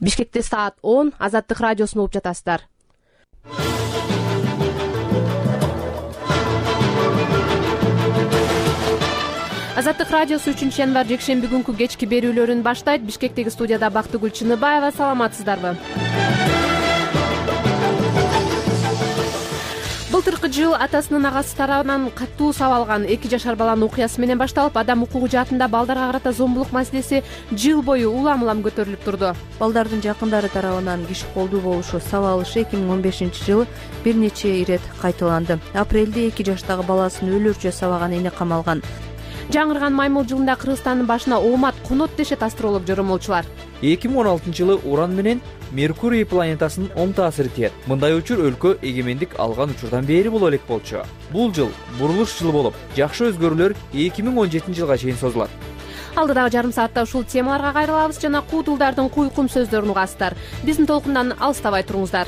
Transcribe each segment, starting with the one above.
Бишкекте саат 10 Азаттык радиосун угуп жатасыздар. Азаттык радиосу 3-январь жекшемби күнкү кечки берүүлөрүн баштайт. Бишкектеги студияда Бактыгүл Чыныбаева. Саламатсыздарбы? Былтыркы жыл атасынын агасы тарабынан катуу сабалган 2 жашар баланын окуясы менен башталып, адам укугу жаатында балдарга карата зомбулук маселеси жыл бою улам-улам көтөрүлүп турду. Балдардын жакындары тарабынан киши колдуу болушу сабалышы 2015-жылы бир нече ирет кайталанды. Апрелде 2 жаштагы баласын өлүрчө сабаган эне камалган. Жаңырган маймыл жылында Кыргызстандын башына оомат конот дешет астролог жоромолчулар. 2016-жылы Уран менен Меркурий планетасынын оң таасири тиет. Мындай учур өлкө эгемендик алган учурдан бери боло элек болчу. Бул жыл бурулуш жылы болуп, жакшы өзгөрүүлөр 2017-жылга чейин созулат. Алдыдагы жарым саатта ушул темаларга кайрылабыз жана куудулдардын куйкум сөздөрүн угасыздар. Биздин толкундан алыстабай туруңуздар.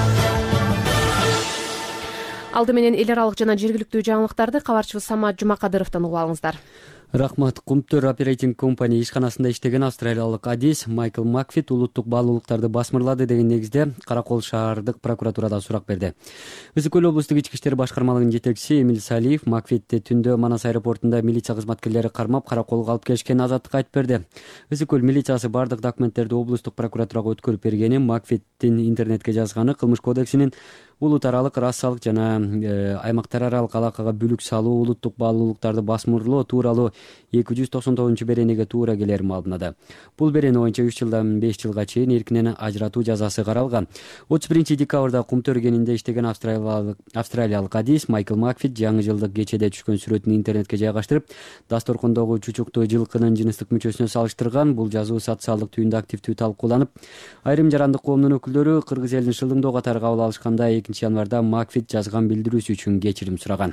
Алды менен эл аралык жана жергиликтүү жаңылыктарды кабарчыбыз Самат Жумакадыровдон угуп алыңыздар. Рахмат. Кумтөр оперейтинг компания ишканасында иштеген австралиялык адис Майкл Макфит улуттук баалуулуктарды басмырлады деген негизде Каракол шаардык прокуратурада сурак берди. Ысык Көл облустук ички иштер башкармалыгынын жетекчиси Эмил Салиев Макфитти түндө Манас аэропортунда милиция кызматкерлери кармап Караколго алып келишкен азаттыкка айтып берди. Ысык Көл милициясы бардык документтерди облустук прокуратурага өткөрүп бергени, Макфиттин интернетке жазганы кылмыш кодексинин улут аралык, расалык жана аймактар аралык алакага бүлүк салуу, улуттук баалуулуктарды басмырлоо тууралуу 299-беренеге туура келер маалымада. Бул берене боюнча 3 жылдан 5 жылга чейин эркинен ажыратуу жазасы каралган. 31-декабрда Кумтөр кенинде иштеген австралиялык адис Майкл Макфит жаңы жылдык кечеде түшкөн сүрөтүн интернетке жайгаштырып, дасторкондогу чучуктуу жылкынын жыныстык мүчөсүнө салыштырган. Бул жазуу социалдык түйүндө активдүү талкууланып, айрым жарандык коомдун өкүлдөрү Кыргыз элин шылдыңдоо катары кабыл алышканда 2-январда Макфит жазган билдирүүсү үчүн кечирим сураган.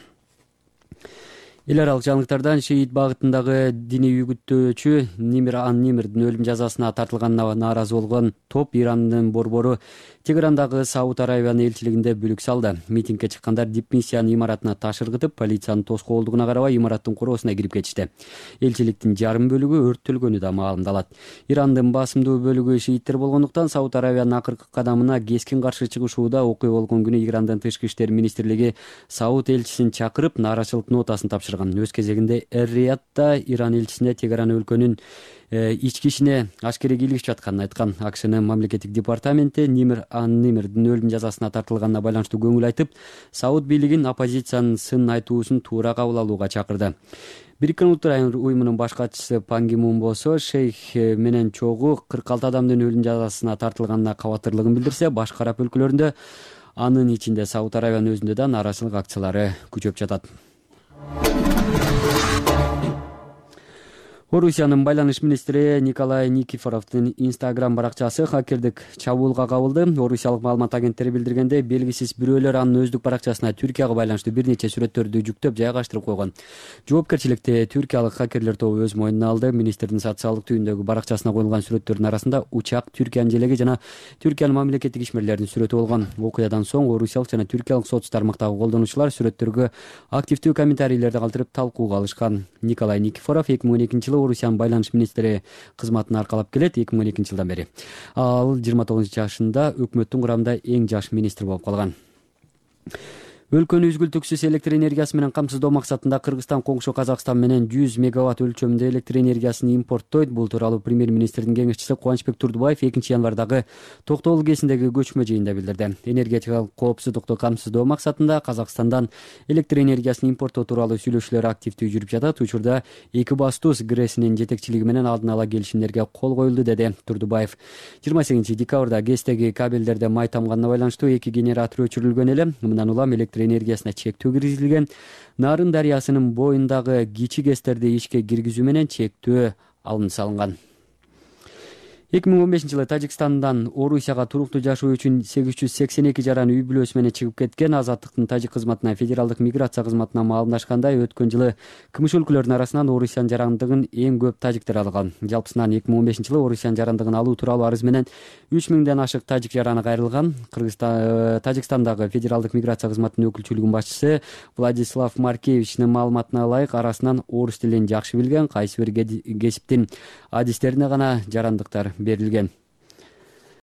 Эл аралык жаңылыктардан шиит багытындагы диний үгүттөөчү Нимир ан-Нимирдин өлүм жазасына тартылганына нааразы болгон топ Ирандын борбору Тегерандагы Сауд Арабиянын элчилигинде бүлүк салды. Митингге чыккандар дипмиссиянын имаратына таш ыргытып, полициянын тоскоолдугуна карабай имараттын короосуна кирип кетишти. Элчиликтин жарым бөлүгү өрттөлгөнү да маалымдалат. Ирандын басымдуу бөлүгү шииттер болгондуктан Сауд Арабиянын акыркы кадамына кескин каршы чыгышууда окуя болгон күнү Ирандын тышкы иштер министрлиги Сауд элчисин чакырып, нааразычылык нотасын тапшырган. Өз кезегинде Эр-Риядда Иран элчисине Тегеран өлкөнүн ички ишине ашкере кийлигишип жатканын айткан. АКШнын мамлекеттик департаменти Нимир ан-Нимирдин өлүм жазасына тартылганына байланыштуу көңүл айтып, Сауд бийлигин оппозициянын сын айтуусун туура кабыл алууга чакырды. Бириккен Улуттар уюмунун баш катчысы Пан Ги Мун болсо шейх менен чогуу 46 адамдын өлүм жазасына тартылганына кабатырлыгын билдирсе, башка араб өлкөлөрүндө, анын ичинде Сауд Арабиянын өзүндө да нааразычылык акциялары күчөп жатат. Орусиянын байланыш министри Николай Никифоровдун Instagram баракчасы хакердик чабуулга кабылды. Орусиялык маалымат агенттери билдиргенде, белгисиз бирөөлөр анын өздүк баракчасына Түркияга байланыштуу бир нече сүрөттөрдү жүктөп жайгаштырып койгон. Жоопкерчиликти түркиялык хакерлер тобу өз мойнуна алды. Министрдин социалдык түйүндөгү баракчасына коюлган сүрөттөрдүн арасында учак, Түркиянын желеги жана Түркиянын мамлекеттик ишмерлеринин сүрөтү болгон. Окуядан соң орусиялык жана түркиялык соц тармактагы колдонуучулар сүрөттөргө активдүү комментарийлерди калтырып талкууга алышкан. Николай Никифоров 2012-жылы Орусиянын байланыш министри кызматын аркалап келет. 2012-жылдан бери ал 29 жашында өкмөттүн курамында эң жаш министр болуп калган. Өлкөнү үзгүлтүксүз электр энергиясы менен камсыздоо максатында Кыргызстан коңшу Казакстан менен 100 мегаватт өлчөмдө электр энергиясын импорттойт. Бул тууралуу премьер-министрдин кеңешчиси Кубанычбек Турдубаев 2-январдагы Токтогул ГЭСиндеги көчмө жыйында билдирди. Энергетикалык коопсуздукту камсыздоо максатында Казакстандан электр энергиясын импорттоо тууралуу сүйлөшүүлөр активдүү жүрүп жатат. Учурда эки бастуус ГРЭСинин жетекчилиги менен алдын ала келишимдерге кол коюлду, деди Турдубаев. 28-декабрда ГЭСтеги кабелдерде май тамганына байланыштуу 2 генератор өчүрүлгөн эле. Мындан улам электр энергиясына чектөө киргизилген. Нарын дарыясынын боюндагы кичи ГЭСтерди ишке киргизүү менен чектөө алынып салынган. 2015-жылы Тажикстандан Орусияга туруктуу жашоо үчүн 882 жаран үй бүлөсү менен чыгып кеткен. Азаттыктын тажик кызматына, федералдык миграция кызматына маалымдашкандай, өткөн жылы КМШ өлкөлөрүнүн арасынан Орусиянын жарандыгын эң көп тажиктер алган. Жалпысынан 2015-жылы Орусиянын жарандыгын алуу тууралуу арыз менен 3000ден ашык тажик жараны кайрылган. Тажикстандагы федералдык миграция кызматынын өкүлчүлүгүнүн башчысы Владислав Маркевичтин маалыматына ылайык, арасынан орус тилин жакшы билген, кайсы бир кесиптин адистерине гана жарандыктар берилген.